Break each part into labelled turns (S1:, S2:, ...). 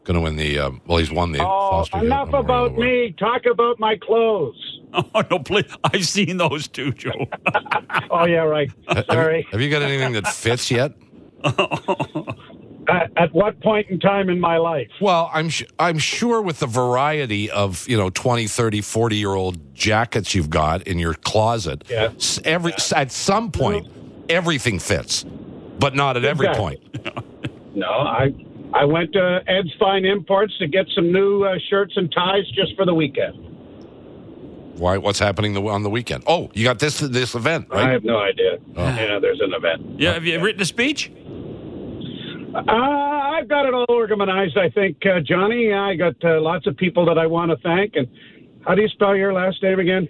S1: going to win the. He's won the. Foster
S2: Enough
S1: Memorial
S2: about
S1: Award.
S2: me. Talk about my clothes.
S3: Oh, no, please. I've seen those too, Joe.
S2: Oh, yeah, right. Sorry.
S1: Have you got anything that fits yet?
S2: At what point in time in my life?
S1: Well, I'm sure with the variety of 20, 30, 40-year-old jackets you've got in your closet, at some point everything fits, but not at every point.
S2: No, I went to Ed's Fine Imports to get some new shirts and ties just for the weekend.
S1: Why? What's happening on the weekend? Oh, you got this event, right?
S2: I have no idea.
S1: Oh.
S2: Yeah, there's an event.
S3: Yeah, have you written a speech?
S2: I've got it all organized, I think, Johnny. I got lots of people that I want to thank. And how do you spell your last name again?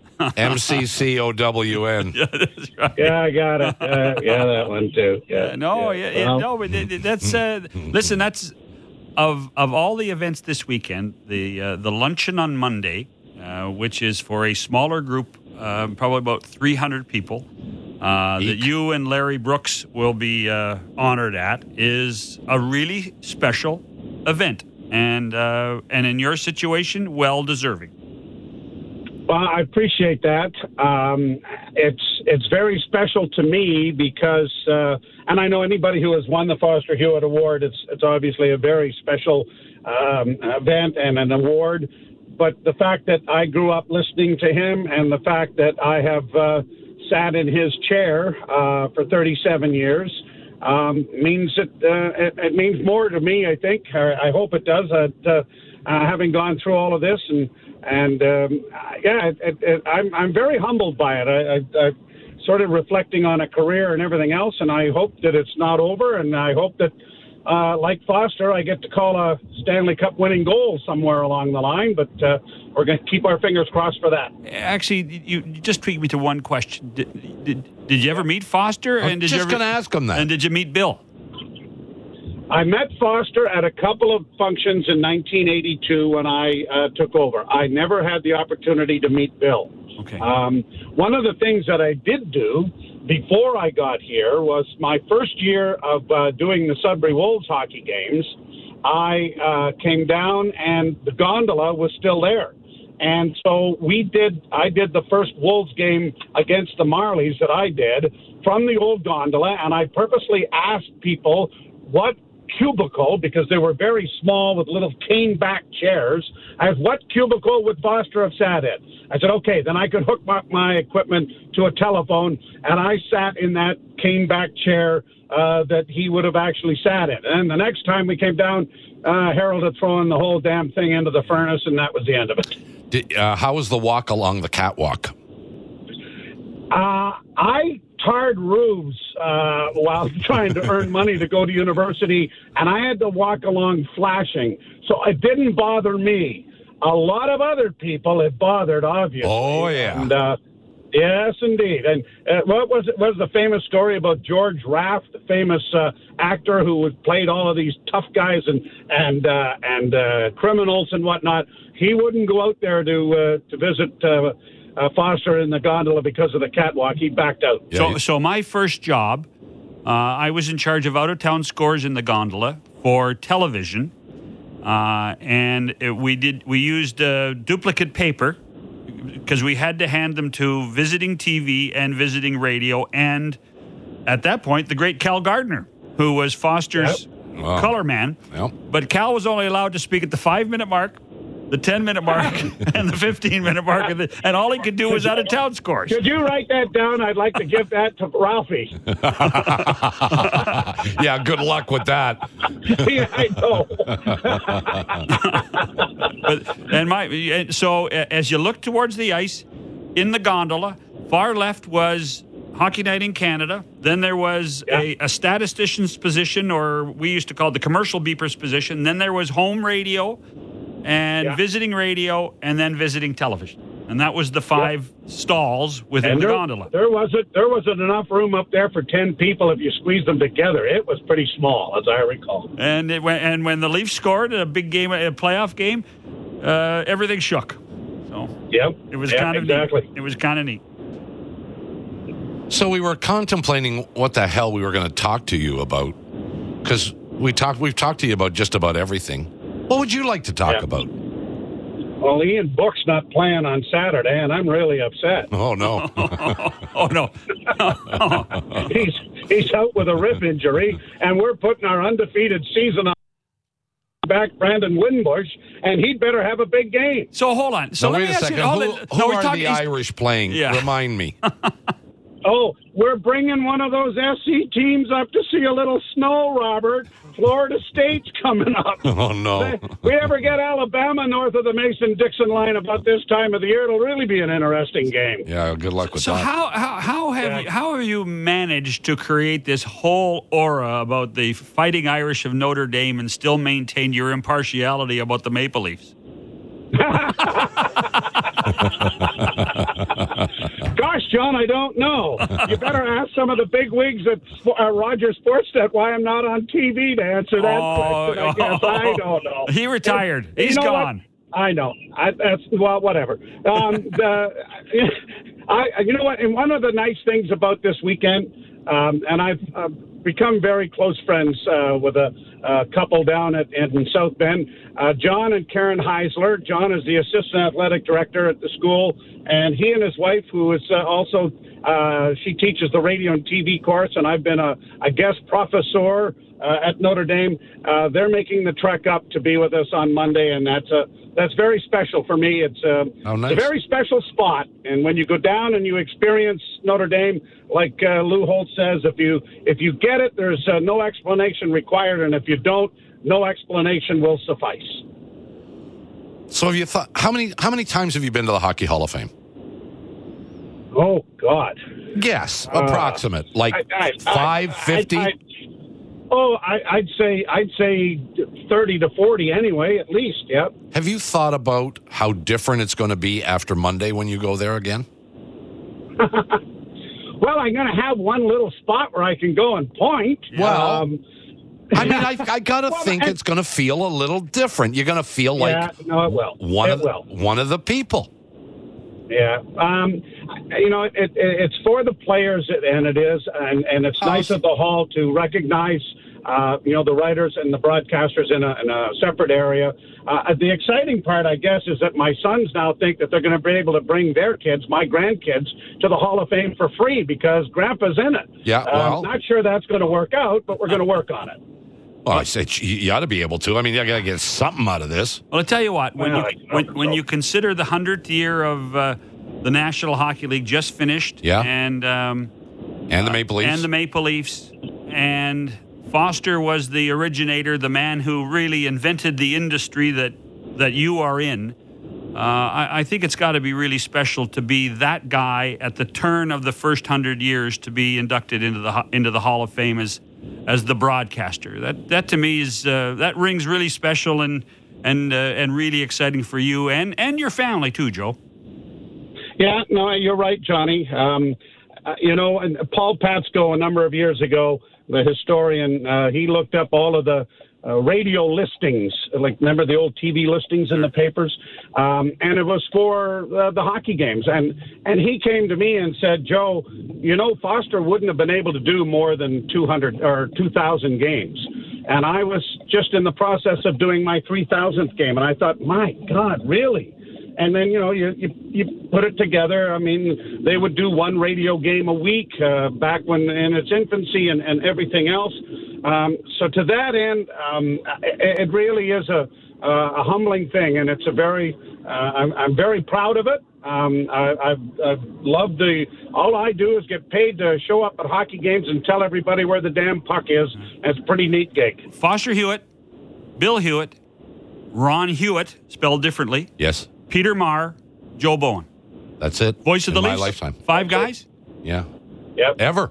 S1: MCCOWN.
S3: Yeah, that's right.
S2: Yeah, I got it. Yeah, that one too. Yeah.
S3: That's listen. That's of all the events this weekend, the luncheon on Monday, which is for a smaller group, probably about 300 people. That you and Larry Brooks will be honored at is a really special event, and in your situation, well deserving.
S2: Well, I appreciate that. It's very special to me because, and I know anybody who has won the Foster Hewitt Award, it's obviously a very special event and an award. But the fact that I grew up listening to him, and the fact that I have sat in his chair for 37 years means it means more to me. I think. I hope it does. Having gone through all of this, I'm very humbled by it. I sort of reflecting on a career and everything else, and I hope that it's not over, and I hope that, like Foster, I get to call a Stanley Cup winning goal somewhere along the line, but we're going to keep our fingers crossed for that.
S3: Actually, you just tweaked me to one question. Did you ever meet Foster?
S1: I'm just going to ask him that.
S3: And did you meet Bill?
S2: I met Foster at a couple of functions in 1982 when I took over. I never had the opportunity to meet Bill.
S3: Okay.
S2: One of the things that I did do before I got here was my first year of doing the Sudbury Wolves hockey games. I came down and the gondola was still there. And so I did the first Wolves game against the Marlies that I did from the old gondola, and I purposely asked people what cubicle, because they were very small with little cane back chairs, as what cubicle would Foster have sat in? I said, okay, then I could hook up my equipment to a telephone, and I sat in that cane back chair that he would have actually sat in. And the next time we came down, Harold had thrown the whole damn thing into the furnace, and that was the end of it.
S1: How was the walk along the catwalk?
S2: I tarred roofs while trying to earn money to go to university, and I had to walk along flashing. So it didn't bother me. A lot of other people it bothered, obviously.
S1: Oh, yeah.
S2: And, yes, indeed. And what was it? Was the famous story about George Raft, the famous actor who played all of these tough guys and criminals and whatnot? He wouldn't go out there to visit Foster in the gondola because of the catwalk. He backed out.
S3: Yeah. So my first job, I was in charge of out-of-town scores in the gondola for television, and we used duplicate paper because we had to hand them to visiting TV and visiting radio, and at that point, the great Cal Gardner, who was Foster's color man.
S1: Yep.
S3: But Cal was only allowed to speak at the 5-minute mark, the 10-minute mark, and the 15-minute mark, and all he could do was out-of-town scores.
S2: Could you write that down? I'd like to give that to Ralphie.
S1: Yeah, good luck with that.
S2: Yeah, I know.
S3: So as you look towards the ice, in the gondola, far left was Hockey Night in Canada. Then there was a statistician's position, or we used to call it the commercial beeper's position. Then there was home radio and visiting radio, and then visiting television. And that was the 5 stalls within the gondola.
S2: There wasn't enough room up there for 10 people if you squeezed them together. It was pretty small, as I recall.
S3: And when the Leafs scored a big game, a playoff game, everything shook. So it was kind of neat. It was kind of neat.
S1: So we were contemplating what the hell we were going to talk to you about, because we've talked to you about just about everything. What would you like to talk about?
S2: Well, Ian Book's not playing on Saturday, and I'm really upset.
S1: Oh, no.
S3: Oh, no.
S2: He's out with a rib injury, and we're putting our undefeated season on back Brandon Winbush, and he'd better have a big game.
S3: So hold on. So
S1: now,
S3: let
S1: wait
S3: me
S1: a
S3: ask
S1: second.
S3: you.
S1: Who are the Irish playing?
S3: Yeah.
S1: Remind me.
S2: Oh, we're bringing one of those SC teams up to see a little snow, Robert. Florida State's coming up.
S1: Oh, no.
S2: If we ever get Alabama north of the Mason-Dixon line about this time of the year, it'll really be an interesting game.
S1: Yeah, good luck with
S3: So
S1: that.
S3: how have you managed to create this whole aura about the Fighting Irish of Notre Dame and still maintain your impartiality about the Maple Leafs?
S2: Gosh, John, I don't know. You better ask some of the big wigs at Rogers Sportsnet why I'm not on TV to answer that question. I guess I don't know.
S3: He retired. He's gone.
S2: What? I know. Whatever. You know what? And one of the nice things about this weekend, and I've become very close friends with a couple down in South Bend, John and Karen Heisler. John is the assistant athletic director at the school, and he and his wife, who is also she teaches the radio and TV course, and I've been a guest professor at Notre Dame. They're making the trek up to be with us on Monday, and that's very special for me. It's
S1: nice.
S2: a very special spot, and when you go down and you experience Notre Dame, like Lou Holt says, if you get it, there's no explanation required, and if you don't, no explanation will suffice.
S1: So have you thought, how many times have you been to the Hockey Hall of Fame?
S2: Oh, God.
S1: Guess, approximate, like 5, 50?
S2: I'd say 30 to 40 anyway, at least, yep.
S1: Have you thought about how different it's going to be after Monday when you go there again?
S2: Well, I'm going to have one little spot where I can go and point.
S1: Well, I mean, I got to think it's going to feel a little different. You're going to feel like
S2: it will.
S1: One of the people.
S2: Yeah. It's for the players, and it is, and it's nice at the Hall to recognize, the writers and the broadcasters in a separate area. The exciting part, I guess, is that my sons now think that they're going to be able to bring their kids, my grandkids, to the Hall of Fame for free because Grandpa's in it.
S1: Yeah, well.
S2: Not sure that's going to work out, but we're going to work on it.
S1: Well, I said you ought to be able to. I mean, you got to get something out of this.
S3: Well, I'll tell you what. When you consider the 100th year of the National Hockey League just finished, and the Maple Leafs, and Foster was the originator, the man who really invented the industry that you are in. I think it's got to be really special to be that guy at the turn of the first 100 years to be inducted into the Hall of Fame as the broadcaster. That to me is that rings really special and really exciting for you and your family too, Joe.
S2: Yeah, no, you're right, Johnny. And Paul Patsko a number of years ago, the historian, he looked up all of the radio listings, like remember the old TV listings in the papers, and it was for the hockey games, and he came to me and said, Joe, Foster wouldn't have been able to do more than 200 or 2,000 games, and I was just in the process of doing my 3,000th game, and I thought, my God, really? And then, you put it together. I mean, they would do one radio game a week back when in its infancy and everything else. So to that end, it really is a humbling thing, and it's a very I'm very proud of it. I've loved all I do is get paid to show up at hockey games and tell everybody where the damn puck is. It's a pretty neat gig.
S3: Foster Hewitt, Bill Hewitt, Ron Hewitt, spelled differently.
S1: Yes.
S3: Peter Marr, Joe Bowen.
S1: That's it.
S3: Voice of the Leafs.
S1: My lifetime.
S3: 5 guys?
S1: Yeah.
S2: Yep.
S1: Ever.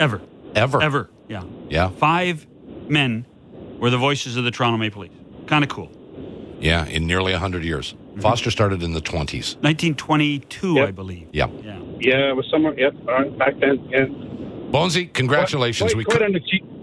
S3: Yeah.
S1: Yeah.
S3: 5 men were the voices of the Toronto Maple Leafs. Kind of cool.
S1: Yeah, in nearly 100 years. Mm-hmm. Foster started in the 20s.
S3: 1922, I believe.
S1: Yeah.
S2: Yeah, it was somewhere, back then, yeah.
S1: Bonesy, congratulations. We couldn't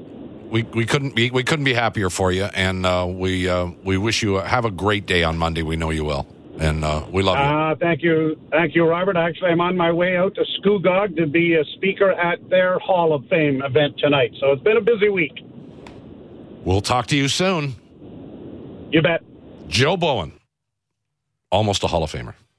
S1: be happier for you, and we wish you have a great day on Monday. We know you will, and we love you.
S2: Thank you, Robert. Actually, I'm on my way out to Scugog to be a speaker at their Hall of Fame event tonight. So it's been a busy week.
S1: We'll talk to you soon.
S2: You bet.
S1: Joe Bowen, almost a Hall of Famer.